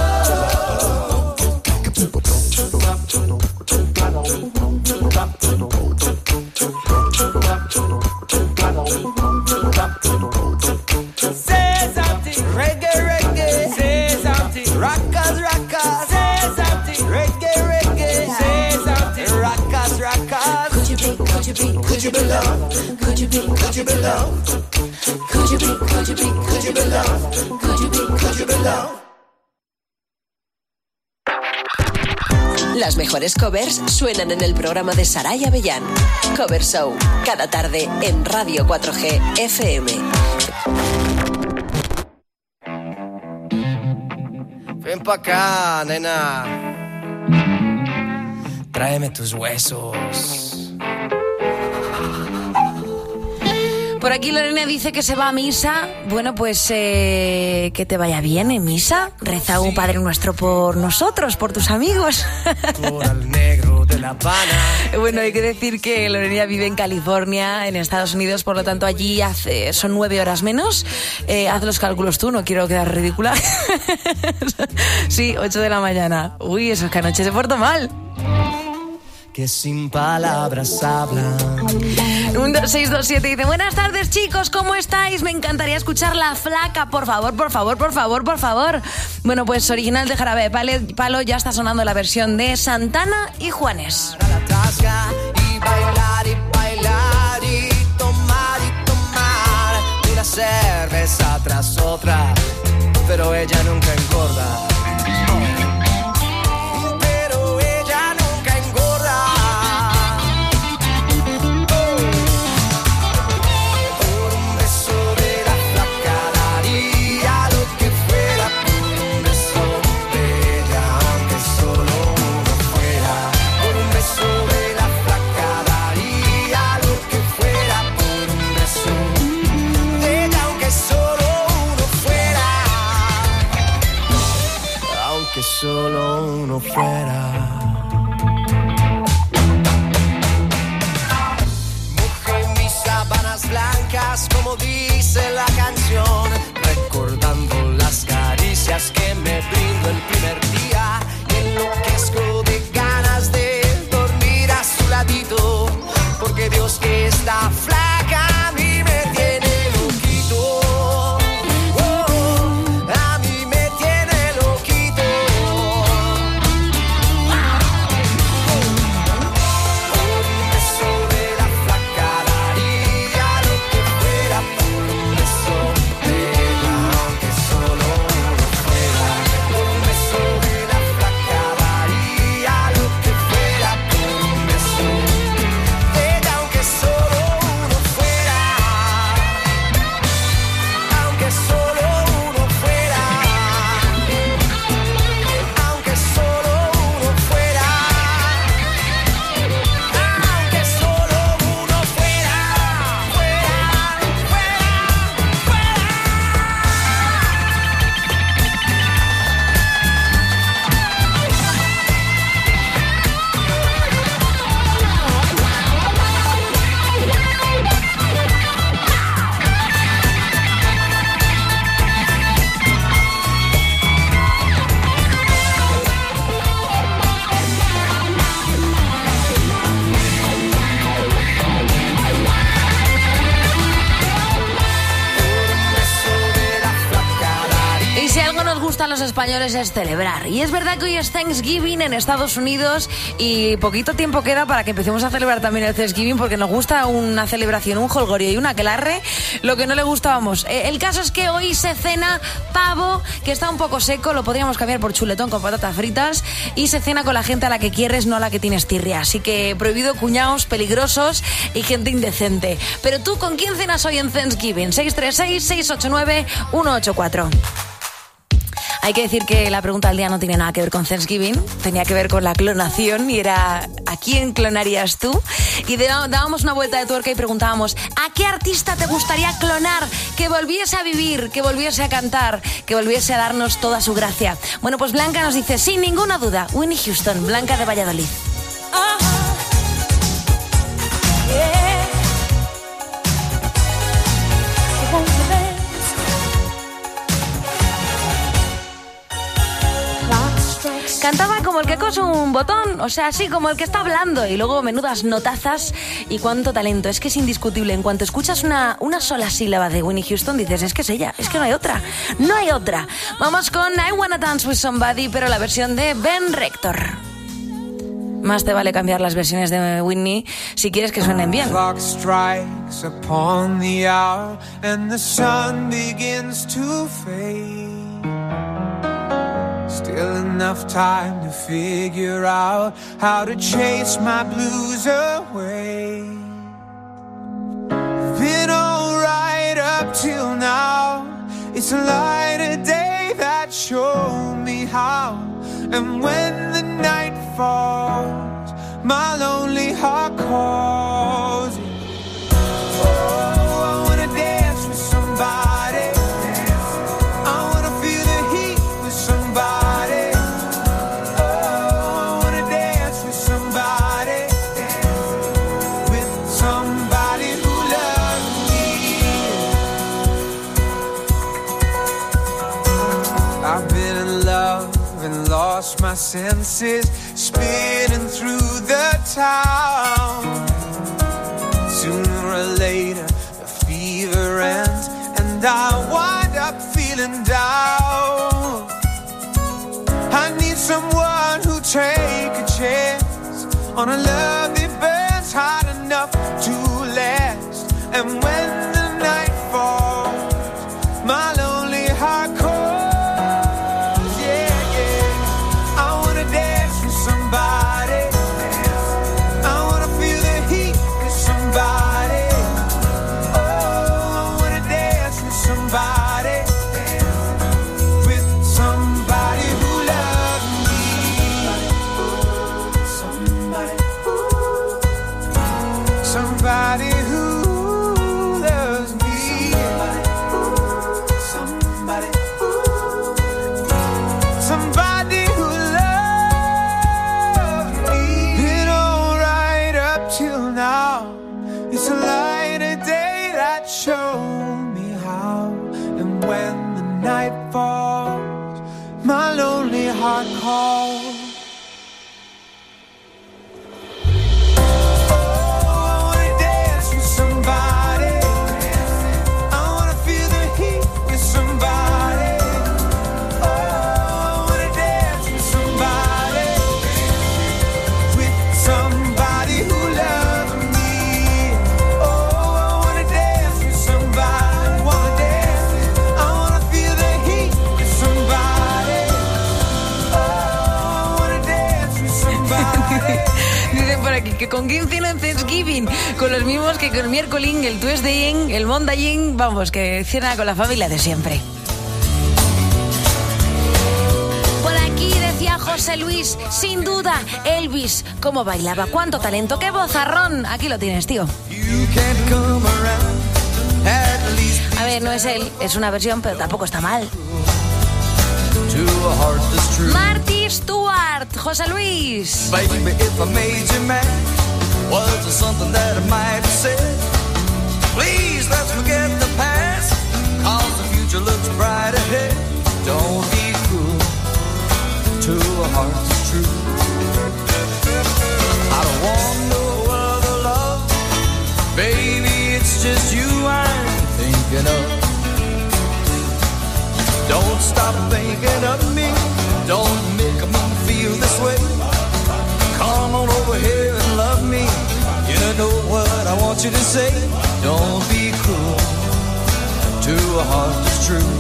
Say something, reggae, reggae. Say something, rockers, rockers. Say something, reggae, reggae. Say something, rockers, rockers. Could you be, could you be, could you belong? Could you be, could you belong? Could you be, could you be, could you belong? Could you be, could you belong? Las mejores covers suenan en el programa de Saray Avellán. Cover Show, cada tarde en Radio cuatro G F M. Ven pa' acá, nena. Tráeme tus huesos. Por aquí Lorena dice que se va a misa. Bueno, pues eh, que te vaya bien en misa. Reza un Padre Nuestro por nosotros, por tus amigos. Por el negro de La Habana. Bueno, hay que decir que Lorena vive en California, en Estados Unidos, por lo tanto allí hace, son nueve horas menos. Eh, haz los cálculos tú, no quiero quedar ridícula. Sí, ocho de la mañana. Uy, eso es que anoche se portó mal. Que sin palabras hablan. Un dos seis dos siete dice: buenas tardes, chicos, ¿cómo estáis? Me encantaría escuchar La Flaca, por favor, por favor, por favor, por favor. Bueno, pues original de Jarabe de Palo, Palo, ya está sonando la versión de Santana y Juanes. Y bailar y bailar y tomar y tomar una cerveza tras otra, pero ella nunca engorda. Solo uno fuera. Mojé mis sábanas blancas, como dice la canción, recordando las caricias que me brindó el primer día. Y enloquezco de ganas de dormir a su ladito, porque Dios que está flaca a mí me tiene loquito. Solo gusta a los españoles es celebrar. Y es verdad que hoy es Thanksgiving en Estados Unidos y poquito tiempo queda para que empecemos a celebrar también el Thanksgiving, porque nos gusta una celebración, un jolgorio y una aquelarre, lo que no le gusta, vamos. Eh, el caso es que hoy se cena pavo, que está un poco seco, lo podríamos cambiar por chuletón con patatas fritas, y se cena con la gente a la que quieres, no a la que tienes tirria. Así que prohibido cuñados peligrosos y gente indecente. Pero tú, ¿con quién cenas hoy en Thanksgiving? seis tres seis, seis ocho nueve, uno ocho cuatro. Hay que decir que la pregunta del día no tiene nada que ver con Thanksgiving, tenía que ver con la clonación y era ¿a quién clonarías tú? Y dábamos una vuelta de tuerca y preguntábamos ¿a qué artista te gustaría clonar? Que volviese a vivir, que volviese a cantar, que volviese a darnos toda su gracia. Bueno, pues Blanca nos dice, sin ninguna duda, Whitney Houston, Blanca de Valladolid. Cantaba como el que cose un botón, o sea, así como el que está hablando, y luego menudas notazas y cuánto talento. Es que es indiscutible, en cuanto escuchas una, una sola sílaba de Whitney Houston dices, es que es ella, es que no hay otra, no hay otra. Vamos con I Wanna Dance With Somebody, pero la versión de Ben Rector. Más te vale cambiar las versiones de Whitney si quieres que suenen bien. Clock strikes upon the hour and the sun begins to fade. Still enough time to figure out how to chase my blues away. Been alright up till now. It's a light of day that showed me how. And when the night falls, my lonely heart calls. Oh, I wanna dance with somebody. I wanna feel the heat with somebody. Oh, I wanna dance with somebody. With somebody who loves me. I've been in love and lost my senses, spinning through the town. Sooner or later the fever ends and I wind up feeling down. I need someone who'll take a chance on a love that burns hot enough to last. And when the night falls, my lonely heart calls. Que con quién cena en Thanksgiving, con los mismos que con el miércoles, el Tuesday, el Monday, vamos, que cena con la familia de siempre. Por aquí decía José Luis, sin duda, Elvis, cómo bailaba, cuánto talento, qué vozarrón. Aquí lo tienes, tío. A ver, no es él, es una versión, pero tampoco está mal. Marty Stewart, José Luis. Baby, if I made you mad, was there something that I might have said? Please, let's forget the past, cause the future looks bright ahead. Don't be cruel to a heart that's true. I don't want no other love, baby, it's just you I'm thinking of. Don't stop thinking want you to say, don't be cruel to a heart that's true.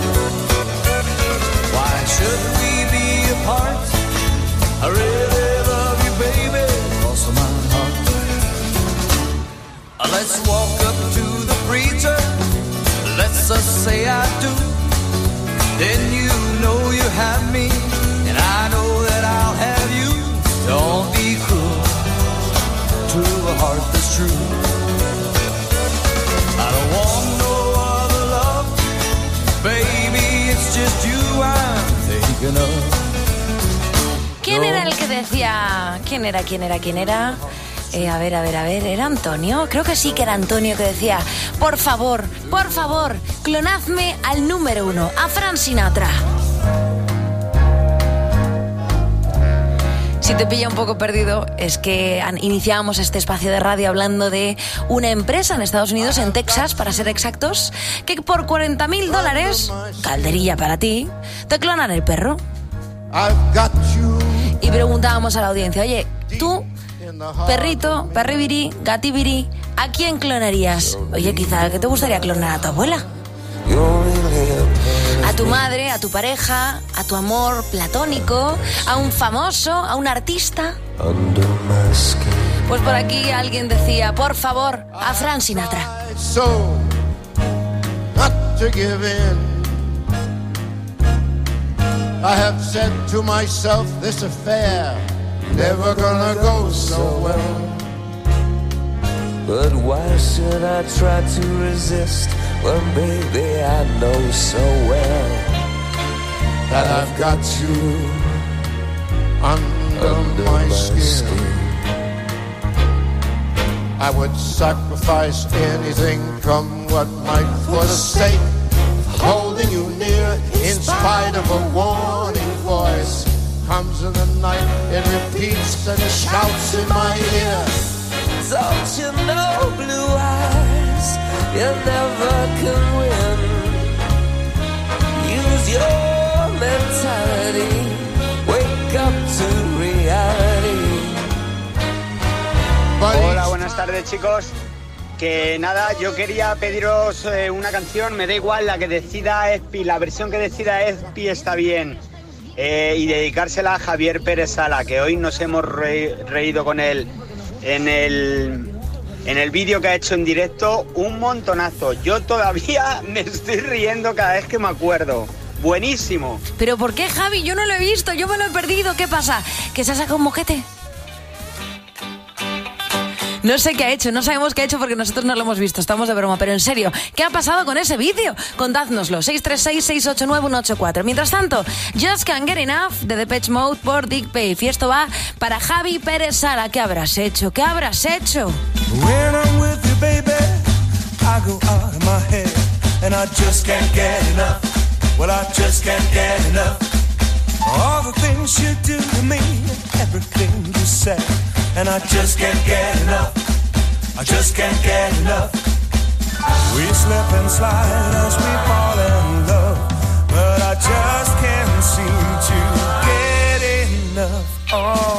Why should we be apart? I really love you, baby, cross my heart. Let's walk up to the preacher, let's just say I do. Then you know you have me, and I know that I'll have you. Don't be cruel to a heart that's true. I don't want no other love, baby, it's just you I'm thinking of. ¿Quién era el que decía? ¿Quién era? ¿Quién era? ¿Quién era? Eh, a ver, a ver, a ver, ¿era Antonio? Creo que sí que era Antonio que decía, por favor, por favor, clonadme al número uno, a Frank Sinatra. Si te pilla un poco perdido, es que iniciábamos este espacio de radio hablando de una empresa en Estados Unidos, en Texas, para ser exactos, que por cuarenta mil dólares, calderilla para ti, te clonan el perro. Y preguntábamos a la audiencia, oye, tú, perrito, perribiri, gatibiri, ¿a quién clonarías? Oye, quizá que te gustaría clonar a tu abuela, a tu madre, a tu pareja, a tu amor platónico, a un famoso, a un artista. Pues por aquí alguien decía, por favor, a Frank Sinatra. I have said to myself, this affair never gonna go so well. But why should I try to resist when, baby, I know so well that I've got you under, under my, my skin. skin. I would sacrifice anything, come what might, for the sake of holding you near, in spite of a warning voice. Comes in the night, it repeats and it shouts in my ear. Don't you know, blue eyes, you never can win. Use your mentality, wake up to reality. Hola, buenas tardes, chicos. Que nada, yo quería pediros eh, una canción, me da igual la que decida Espi, la versión que decida Espi está bien. Eh, y dedicársela a Javier Pérez Sala, que hoy nos hemos re- reído con él en el, en el vídeo que ha hecho en directo un montonazo. Yo todavía me estoy riendo cada vez que me acuerdo. Buenísimo. ¿Pero por qué, Javi? Yo no lo he visto, yo me lo he perdido. ¿Qué pasa? ¿Que se ha sacado un mojete? No sé qué ha hecho, no sabemos qué ha hecho porque nosotros no lo hemos visto, estamos de broma, pero en serio, ¿qué ha pasado con ese vídeo? Contádnoslo, seis tres seis, seis ocho nueve, uno ocho cuatro. Mientras tanto, Just Can't Get Enough de Depeche Mode por Dick Pave. Y esto va para Javi Pérez Sala. ¿Qué habrás hecho? ¿Qué habrás hecho? When I'm with you, baby, I go out of my head and I just can't get enough. Well, I just can't get enough. All the things you do to me, everything you say, and I just can't get enough. I just can't get enough. We slip and slide as we fall in love, but I just can't seem to get enough. Oh.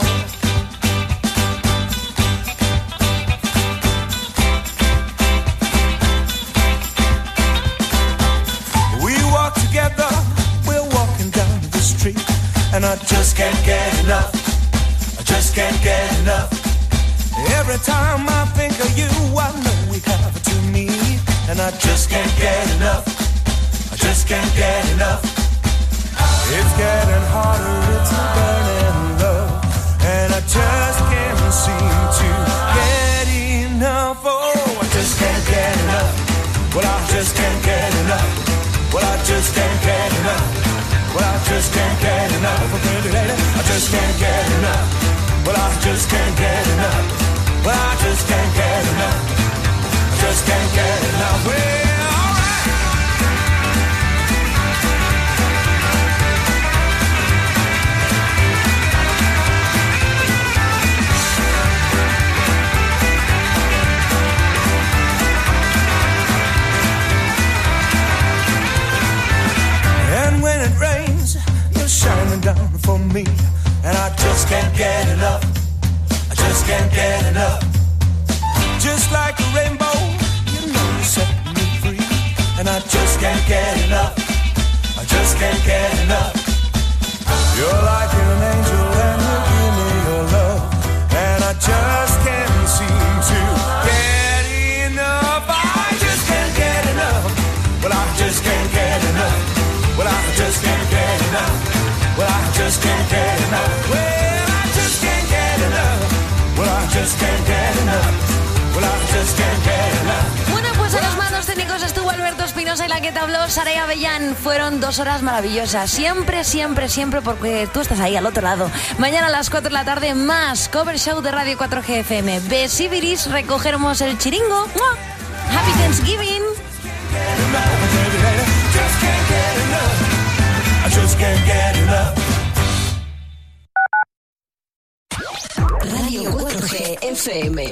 We walk together, we're walking down the street, and I just can't get enough. I just can't get enough. Every time I think of you, I know we have to meet, and I just can't get enough. I just can't get enough. It's getting harder, it's a burning love, and I just can't seem to get enough. Oh, I just can't get enough. Well, I just can't get enough. Well, I just can't get enough. Well, I just can't get enough. Oh, pretty lady, I just can't get enough. Well, I just can't get enough. Well, I just can't get enough. I just can't get enough. Well, alright. And when it rains, you're shining down for me, and I just can't get enough. I just can't get enough. Just like a rainbow. You know you set me free, and I just can't get enough. I just can't get enough. You're like an angel and you give me your love, and I just can't seem to get enough. I just can't get enough. Well, I just can't get enough. Well, I just can't get enough. Well, I just can't get enough. Well, I just can't get enough. Well, I just can't get enough. Well, I just can't get enough. Bueno, pues a los mandos técnicos estuvo Alberto Espinosa y la que te habló Saray Avellán. Fueron dos horas maravillosas. Siempre, siempre, siempre, porque tú estás ahí al otro lado. Mañana a las cuatro de la tarde, más Cover Show de Radio cuatro G F M. Besibiris, recogeremos el chiringo. ¡Mua! Happy Thanksgiving. Radio cuatro G F M.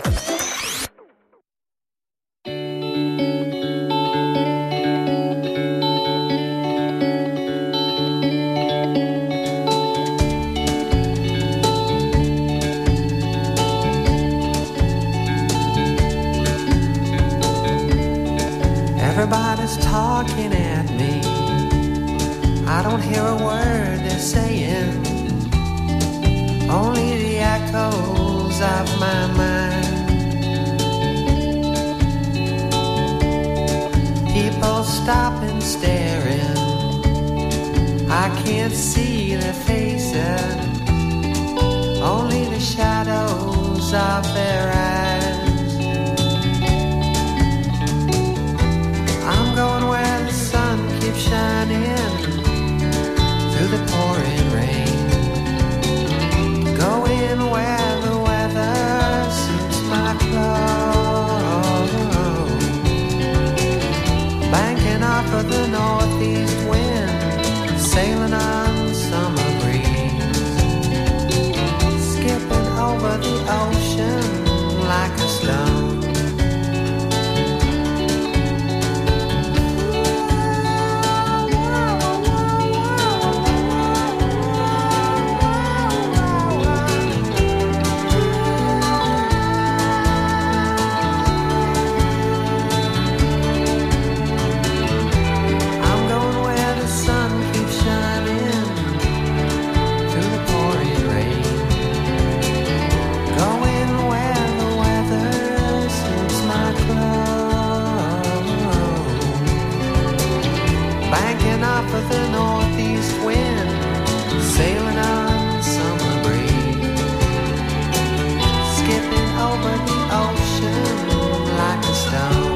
Everybody's talking at me. I don't hear a word they're saying, only the echoes of my mind. People stop and staring, I can't see their faces, only the shadows of their eyes. I'm going where the sun keeps shining through the pouring rain, going where the weather suits my clothes, banking off of the northeast wind, sailing on summer breeze, skipping over the ocean like a stone. Of the northeast wind, sailing on summer breeze, skipping over the ocean like a stone.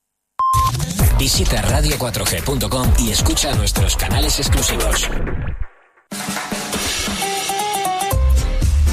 Visita radio cuatro g punto com y escucha nuestros canales exclusivos.